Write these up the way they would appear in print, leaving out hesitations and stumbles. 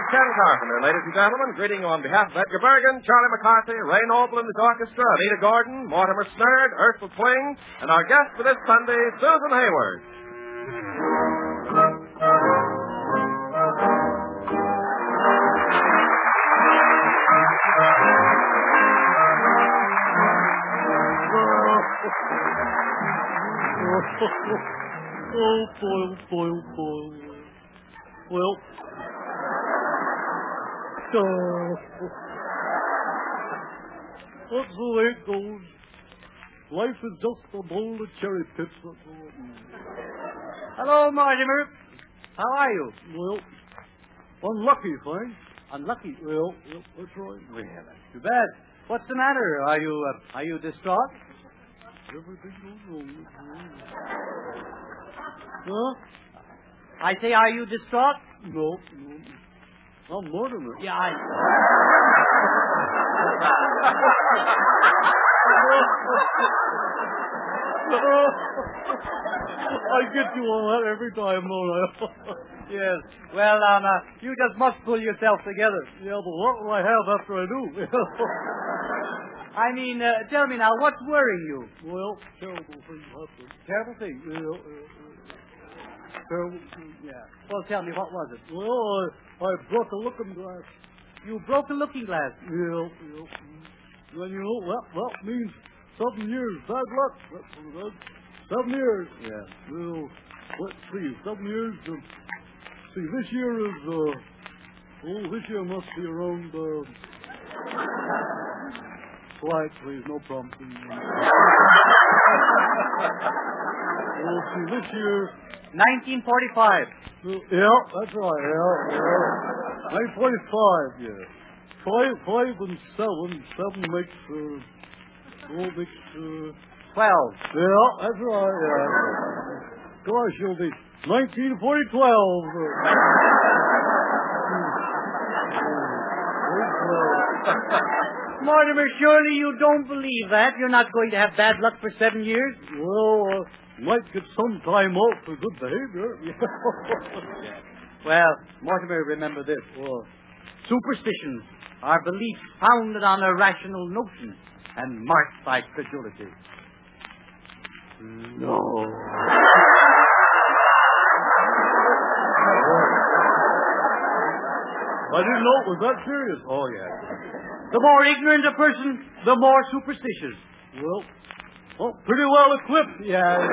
is Ken Carpenter, ladies and gentlemen, greeting you on behalf of Edgar Bergen, Charlie McCarthy, Ray Noble and his orchestra, Anita Gordon, Mortimer Snerd, Ursula Twing, and our guest for this Sunday, Susan Hayward. Boy. Well, that's the way it goes. Life is just a bowl of cherry pips. Hello, Mortimer. How are you? Well, unlucky, fine. Unlucky? Well, that's right. Well, that's too bad. What's the matter? Are you distraught? Everything goes wrong. Huh? I say, are you distraught? No. I'm Mortimer. Yeah, I get you on that every time, don't I? Yes. Well, you just must pull yourself together. Yeah, but what will I have after I do? I mean, tell me now, what's worrying you? Well, terrible things happen. Terrible things? Terrible things. Yeah. Well, tell me, what was it? Well, I broke a looking glass. You broke a looking glass? Yeah. Then, you know, that means 7 years. Bad luck. That's what it is. 7 years. Yeah. Well, let's see. 7 years. See, this year is, this year must be around, quiet, please. No prompting. Well, see, this year... 1945. Yeah, that's right. Yeah. 1945, yeah. 5 and 7 makes, 12. 12. Yeah, that's right, yeah. Gosh, you'll be 1940-12. Mortimer, surely you don't believe that. You're not going to have bad luck for 7 years. Well, might get some time off for good behavior. Well, Mortimer, remember this. Superstitions are beliefs founded on a rational notion and marked by credulity. No. I didn't know it was that serious. Oh, yes. The more ignorant a person, the more superstitious. Well, pretty well equipped. Yeah.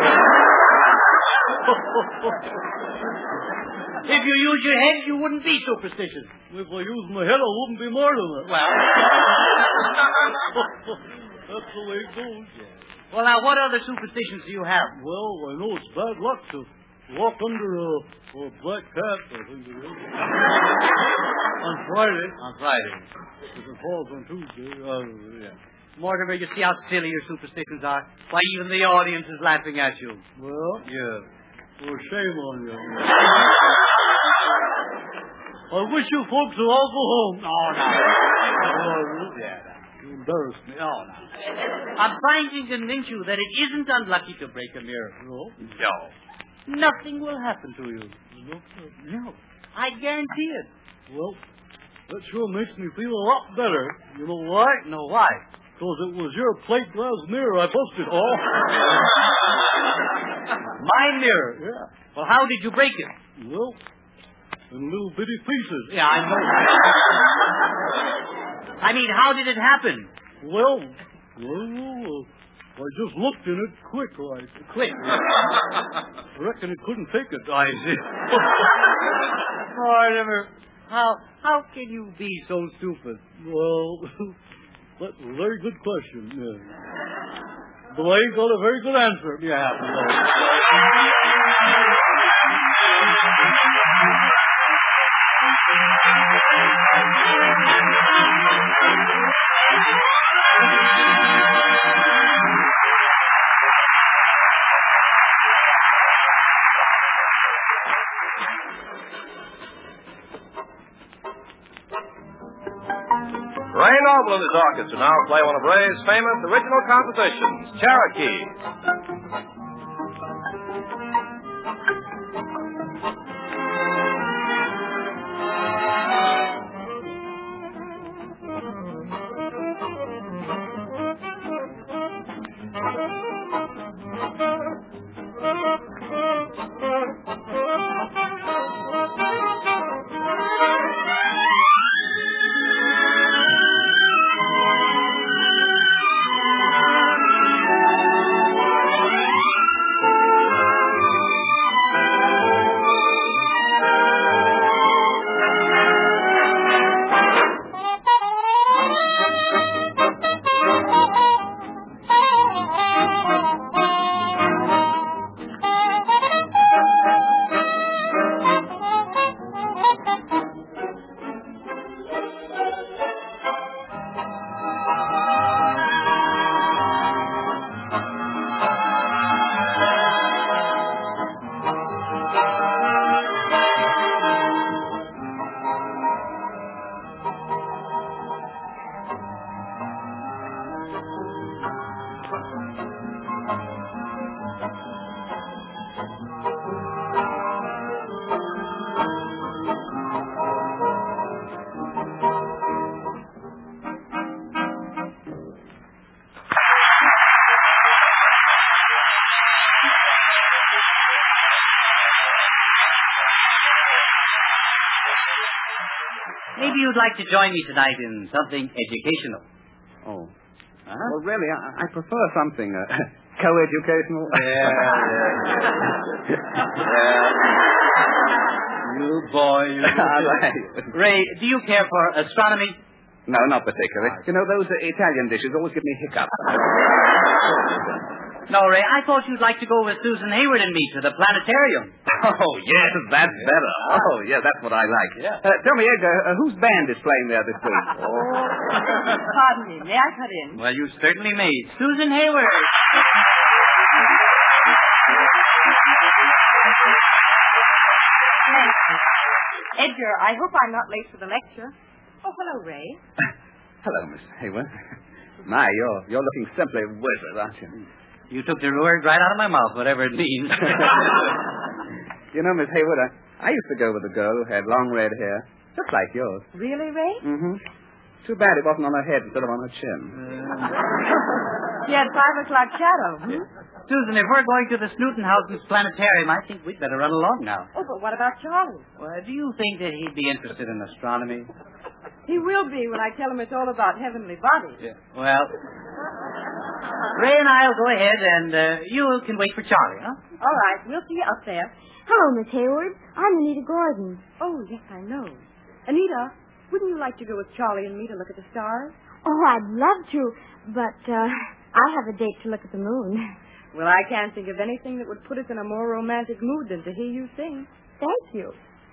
If you use your head, you wouldn't be superstitious. If I used my head, I wouldn't be more than that. Well. That's the way it goes. Yeah. Well, now, what other superstitions do you have? Well, I know it's bad luck to walk under a black cat, I think it is. On Friday. If it falls on Tuesday. Yeah. Mortimer, you see how silly your superstitions are? Why, even the audience is laughing at you. Well? Yeah. Well, shame on you. I wish you folks would all go home. Oh, no. Yeah. You embarrassed me. Oh, no. I'm trying to convince you that it isn't unlucky to break a mirror. No? Nothing will happen to you. No. I guarantee it. Well, that sure makes me feel a lot better. You know why? No, why? Because it was your plate glass mirror I busted. Oh. My mirror? Yeah. Well, how did you break it? Well, in little bitty pieces. Yeah, I know. I mean, how did it happen? Well, I just looked in it quick. Quick? I reckon it couldn't take it. I see. Mortimer, how can you be so stupid? Well, that's a very good question. Yeah. But I ain't got a very good answer. Yeah. Ray Noble and his orchestra now play one of Ray's famous original compositions, Cherokee. Maybe you'd like to join me tonight in something educational. Oh. Huh? Well, really, I prefer something co-educational. Yeah. You boy, you. Right. Ray, do you care for astronomy? No, not particularly. You know, those Italian dishes always give me hiccups. No, Ray, I thought you'd like to go with Susan Hayward and me to the planetarium. Oh, yes, that's better. Oh, yeah, that's what I like. Yeah. Tell me, Edgar, whose band is playing there this week? Pardon me. May I cut in? Well, you certainly may. Susan Hayward. Edgar, I hope I'm not late for the lecture. Oh, hello, Ray. Hello, Miss Hayward. My, you're looking simply wizard, aren't you? You took the word right out of my mouth, whatever it means. You know, Miss Hayward, I used to go with a girl who had long red hair, just like yours. Really, Ray? Mm-hmm. Too bad it wasn't on her head instead of on her chin. She had 5 o'clock shadow. Hmm? Susan, if we're going to the Snutenhausen's planetarium, I think we'd better run along now. Oh, but what about Charlie? Well, do you think that he'd be interested in astronomy? He will be when I tell him it's all about heavenly bodies. Yeah. Well, Ray and I'll go ahead, and you can wait for Charlie, huh? All right, we'll see you up there. Hello, Miss Hayward. I'm Anita Gordon. Oh, yes, I know. Anita, wouldn't you like to go with Charlie and me to look at the stars? Oh, I'd love to, but I have a date to look at the moon. Well, I can't think of anything that would put us in a more romantic mood than to hear you sing. Thank you.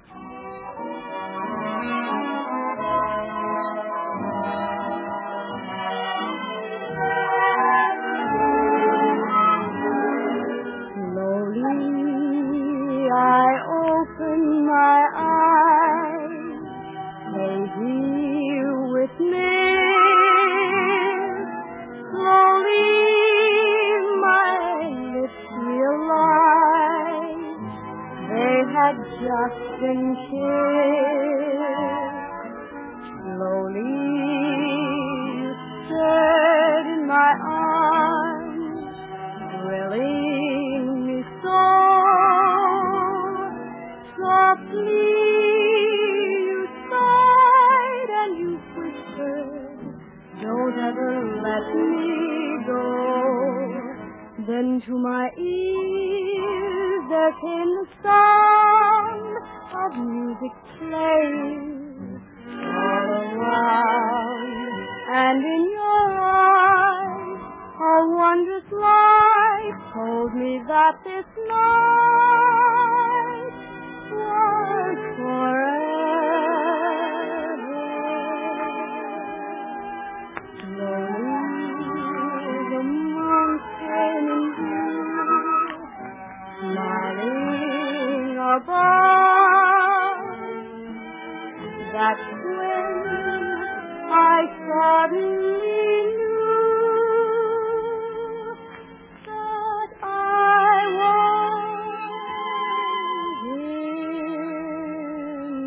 Slowly I open my eyes, hazy with mist. Slowly my lips realize they had just been kissed. Slowly you stirred in my arms, thrilling me so. Softly you sighed and you whispered, don't ever let me go. Then to my ears there came the sound of music playing all around, and in your eyes a wondrous light told me that this night was forever. Slowly the moon came in view, smiling above. That's when I suddenly knew that I was in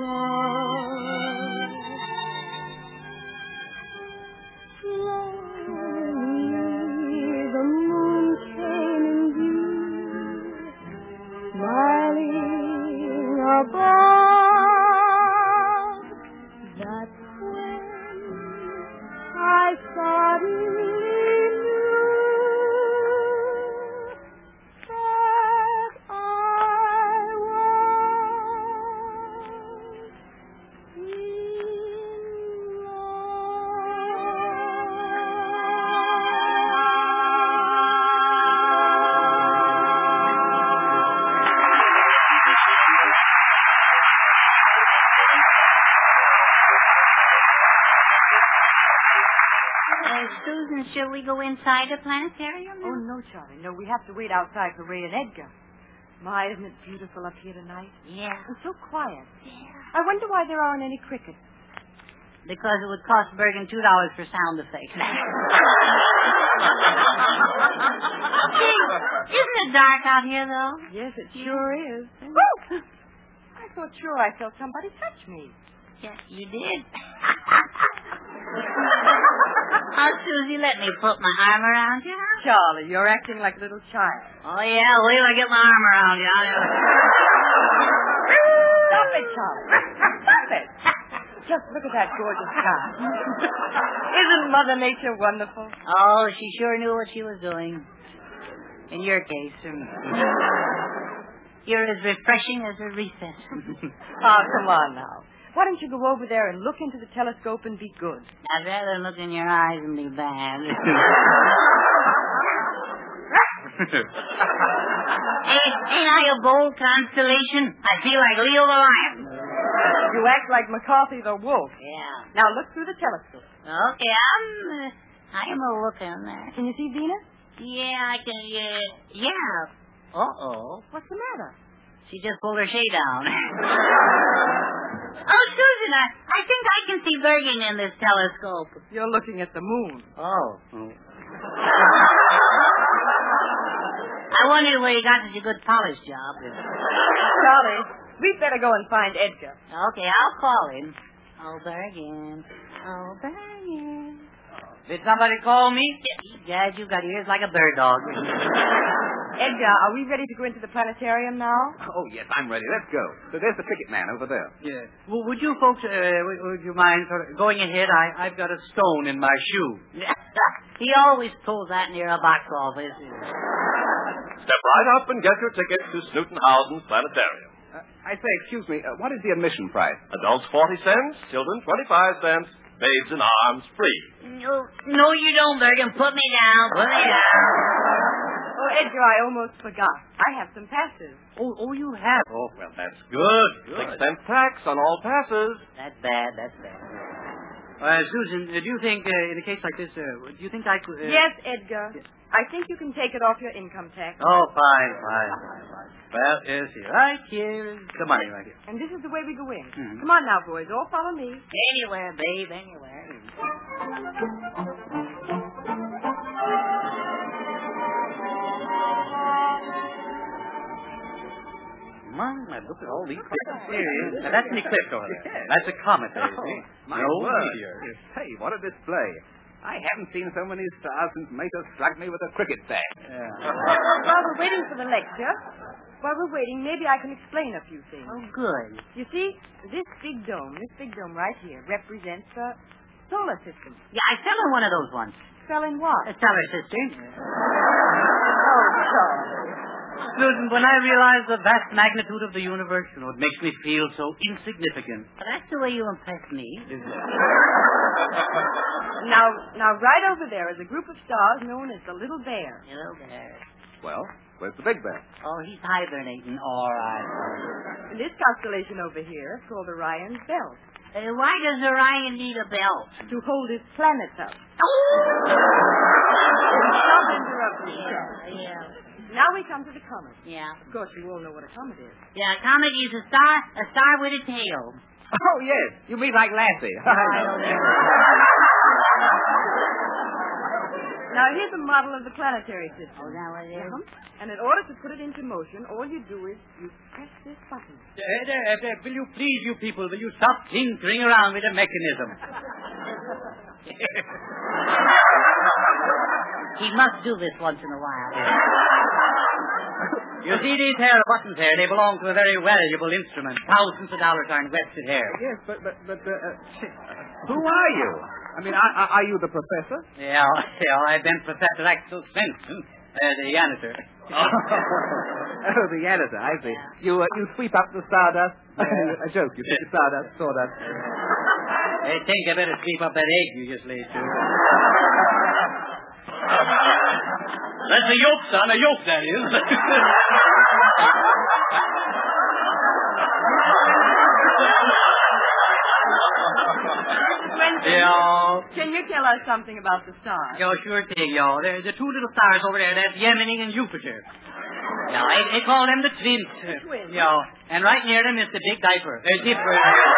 love. Slowly the moon came in view, smiling above. That's when I suddenly knew that I was in Susan, shall we go inside the planetarium? Oh, no, Charlie. No, we have to wait outside for Ray and Edgar. My, isn't it beautiful up here tonight? Yeah. And so quiet. Yeah. I wonder why there aren't any crickets. Because it would cost Bergen $2 for sound effects. Gee, isn't it dark out here, though? Yes, it sure is. I thought sure I felt somebody touch me. Yes, you did. Oh, Susie, let me put my arm around you. Charlie, you're acting like a little child. Oh, yeah, wait till I get my arm around you. Stop it, Charlie. just look at that gorgeous sky. Isn't Mother Nature wonderful? Oh, she sure knew what she was doing. In your case, you're as refreshing as a recess. Oh, come on now. Why don't you go over there and look into the telescope and be good? I'd rather look in your eyes and be bad. Ain't I a bold constellation? I feel like Leo the Lion. You act like McCarthy the wolf. Yeah. Now look through the telescope. Okay, I'm a looking there. Can you see Venus? Yeah, I can. Yeah. Uh-oh. What's the matter? She just pulled her shade down. Oh, Susan, I think I can see Bergen in this telescope. You're looking at the moon. Oh. I wondered where you got such a good polish job. Charlie, we'd better go and find Edgar. Okay, I'll call him. Oh, Bergen. Oh, Bergen. Did somebody call me? Gad, you got ears like a bird dog. Edgar, are we ready to go into the planetarium now? Oh, yes, I'm ready. Let's go. So there's the ticket man over there. Yeah. Well, would you folks, would you mind sort of going ahead? I've got a stone in my shoe. He always pulls that near a box office. Step right up and get your ticket to Snootenhausen's planetarium. I say, excuse me, what is the admission price? Adults 40 cents, children 25 cents, babes in arms free. No, you don't, Bergen. Put me down. Put me down. Oh, Edgar, I almost forgot. I have some passes. Oh, you have? Oh, well, that's good. 6 cent tax on all passes. That's bad. Susan, do you think, in a case like this, do you think I could... Yes, Edgar. Yeah. I think you can take it off your income tax. Oh, fine. Well, yes, here. Right here is the money right here. And this is the way we go in. Mm-hmm. Come on now, boys. All follow me. Anywhere, babe, anywhere. My, look at all these pictures here. Now, that's an eclipse over there. That's a comet there, you see. My No word. meteor. Hey, what a display. I haven't seen so many stars since Mater struck me with a cricket bat. Yeah. While we're waiting for the lecture, maybe I can explain a few things. Oh, good. You see, this big dome right here, represents the solar system. Yeah, I fell in one of those once. Fell in what? A solar system. Oh, Charlie. Susan, when I realize the vast magnitude of the universe, it makes me feel so insignificant. But that's the way you impress me. Now, right over there is a group of stars known as the Little Bear. Hello there. Well, where's the big bear? Oh, he's hibernating. All right. And this constellation over here is called Orion's Belt, Why does Orion need a belt? to hold its planets up. Oh! Don't interrupt me, Charlie. Yeah. Now we come to the comet. Yeah. Of course, you all know what a comet is. Yeah, comet is a star with a tail. Oh, yes. You mean like Lassie. Now, here's a model of the planetary system. Oh, now it is? And in order to put it into motion, all you do is you press this button. Will you please, you people, will you stop tinkering around with the mechanism? He must do this once in a while. You see these hair buttons here? They belong to a very valuable instrument. Thousands of dollars are invested here. Yes, but who are you? I mean, are you the professor? Yeah, I've been Professor Axel Svensson, the janitor. Oh, the janitor, I see. You sweep up the stardust? A joke, you sweep the sawdust. I think I better sweep up that egg you just laid, too. That's a yolk, son. A yolk, that is. Can you tell us something about the stars? Sure thing, There's the two little stars over there. That's Gemini and Jupiter. They call them the twins. The twins? And right near them is the big dipper. Dipper.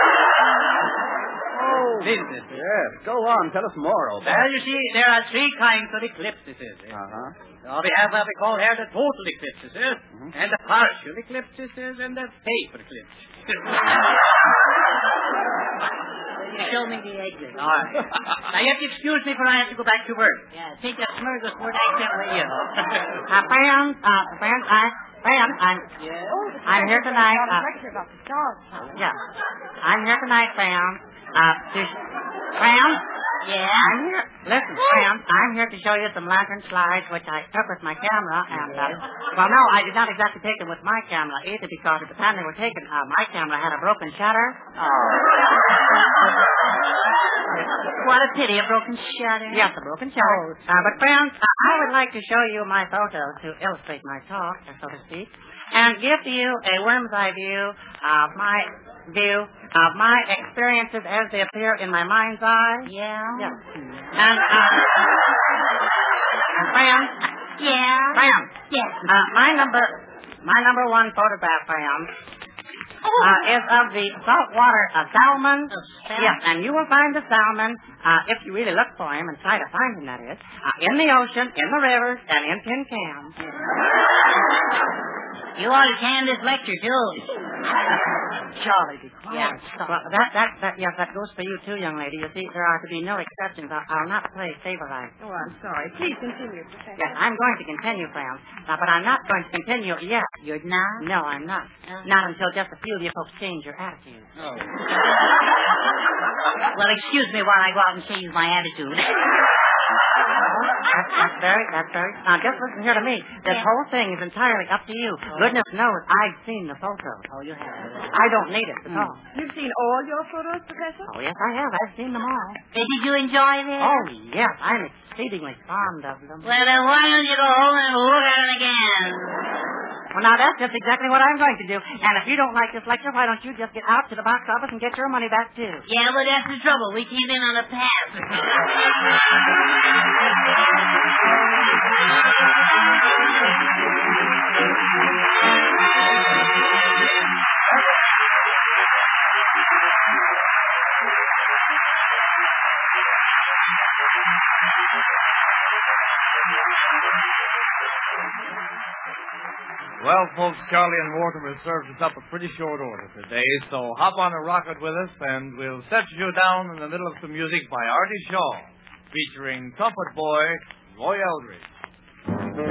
Business. Yes, go on. Tell us more, old Well, you see, there are three kinds of eclipses. We have what we call here the total eclipses, and the partial eclipses, and the paper eclipse. You show me the exit. All right. Now, you have to excuse me, for I have to go back to work. Yeah, take that smorgasbord accent with you. Oh, I'm here tonight. Lecture about the stars. Yeah. I'm here tonight, Sam. Friends? Yeah? Listen, friends, I'm here to show you some lantern slides which I took with my camera, and, well, no, I did not exactly take them with my camera, either, because at the time they were taken, my camera had a broken shutter. Oh. What a pity, a broken shutter. Yes, a broken shutter. But, friends, I would like to show you my photos to illustrate my talk, so to speak, and give to you a worm's eye view of my experiences as they appear in my mind's eye. Yeah? Yes. And friends. Yeah? Friends. Yes. My number one photograph, friends, is of the saltwater salmon. Yes, and you will find the salmon, if you really look for him and try to find him, that is, in the ocean, in the rivers, and in tin cans. You ought to hand this lecture, too. Charlie, be quiet. Yeah. Well, that goes for you, too, young lady. You see, there are to be no exceptions. I'll not play favorite. Oh, I'm sorry. Please continue, Professor. Yes, I'm going to continue, friends. But I'm not going to continue yet. You're not? No, I'm not. Not until just a few of you folks change your attitude. Oh. Well, excuse me while I go out and change my attitude. That's very. Now, just listen here to me. This whole thing is entirely up to you. Goodness knows I've seen the photo. Oh, you have? I don't need it at all. You've seen all your photos, Professor? Oh, yes, I have. I've seen them all. Did you enjoy this? Oh, yes. I'm exceedingly fond of them. Well, then why don't you go home and look at it again? Well, now, that's just exactly what I'm going to do. And if you don't like this lecture, why don't you just get out to the box office and get your money back, too? Yeah, but that's the trouble. We came in on a pass. Well, folks, Charlie and Mortimer served us up a pretty short order today, so hop on a rocket with us, and we'll set you down in the middle of some music by Artie Shaw, featuring trumpet boy Roy Eldridge.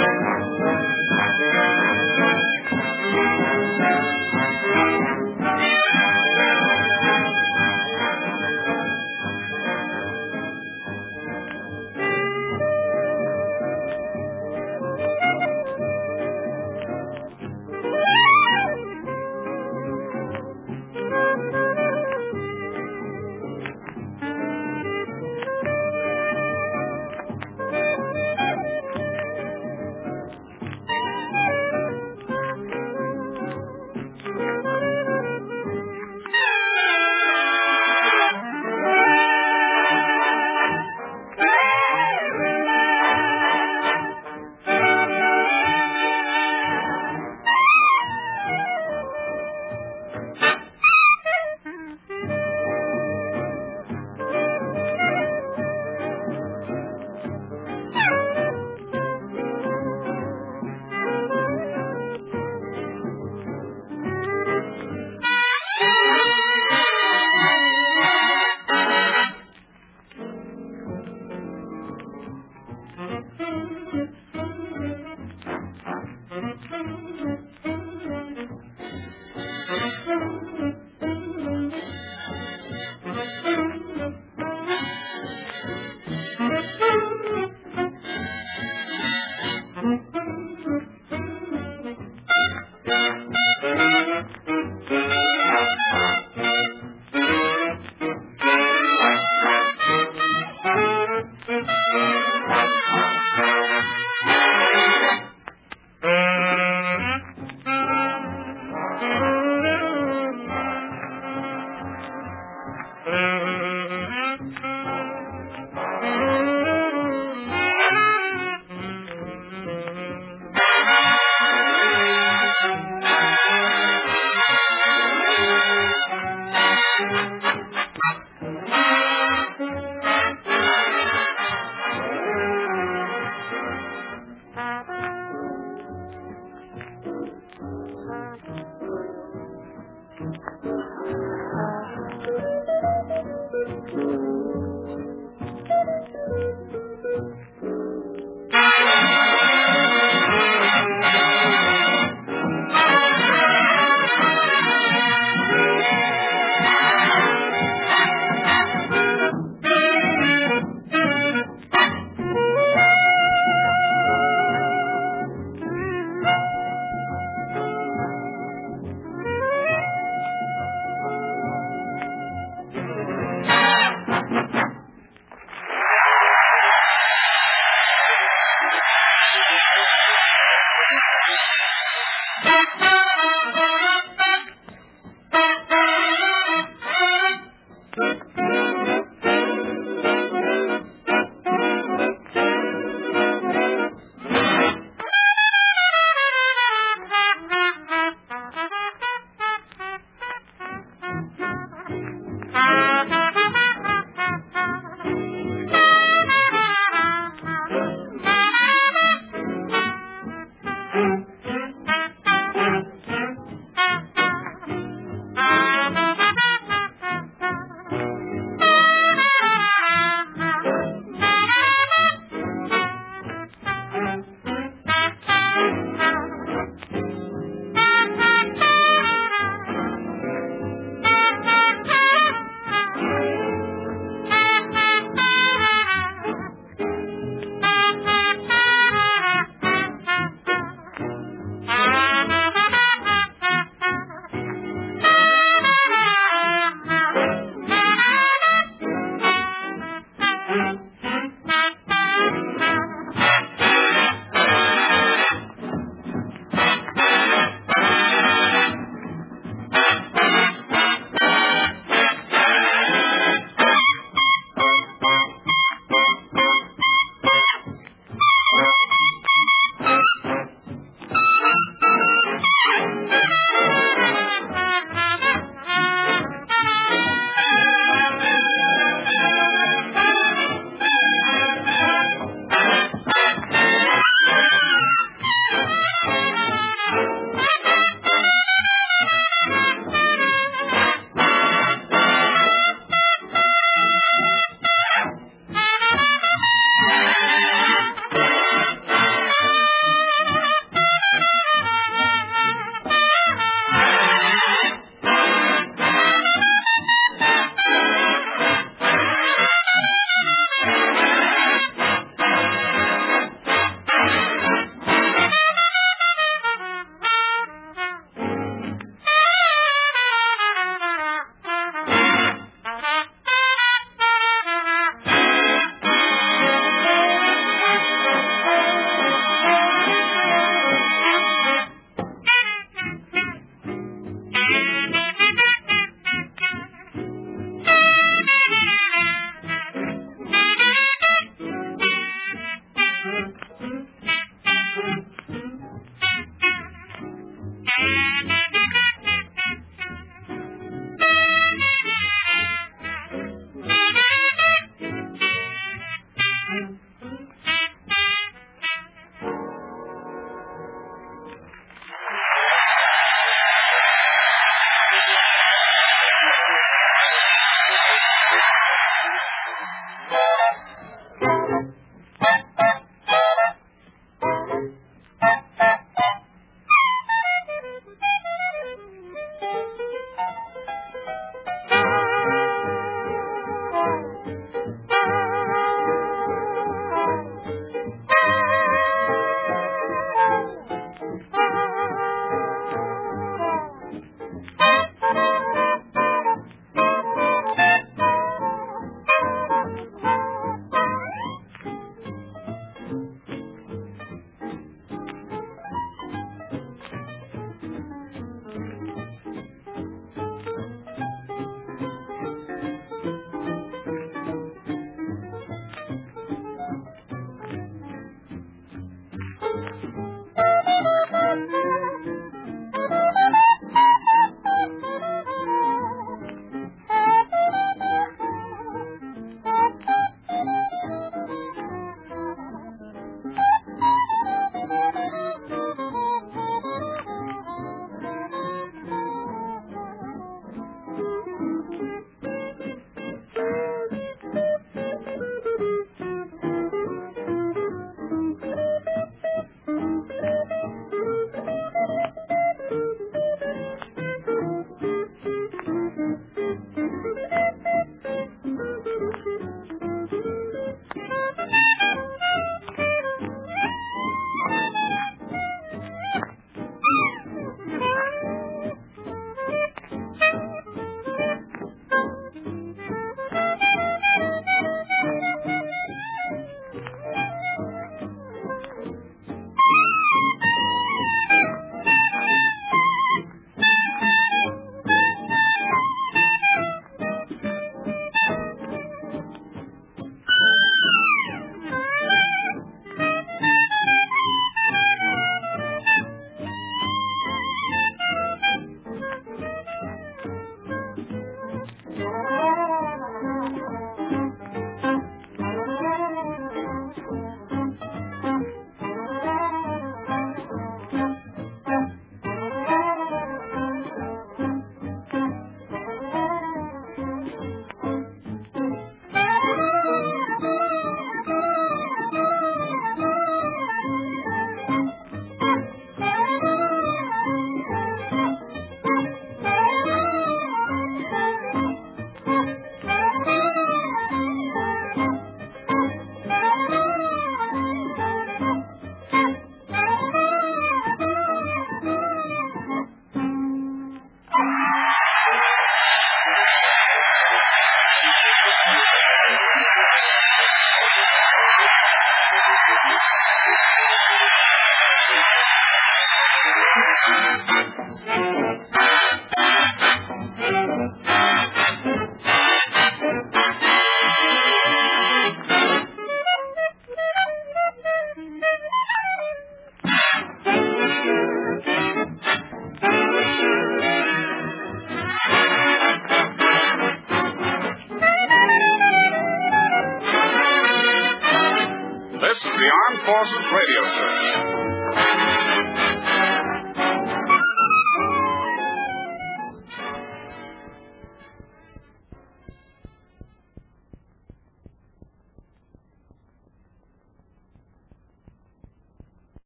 Force Radio Service.